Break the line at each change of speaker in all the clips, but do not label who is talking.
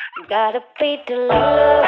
Gotta pay to love,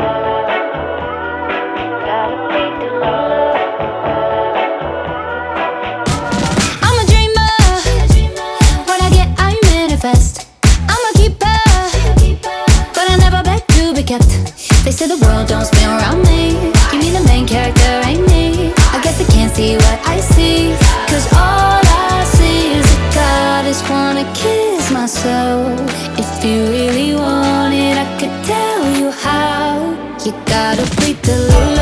gotta pay to love.
I'm a dreamer. What I get, I manifest. I'm a keeper, but I never beg to be kept. They say the world don't spin around me. You mean the main character ain't me? I guess they can't see what I see, 'cause all I see is a goddess wanna kiss my soul. If you really want it, I could tell you how. You gotta breathe the love.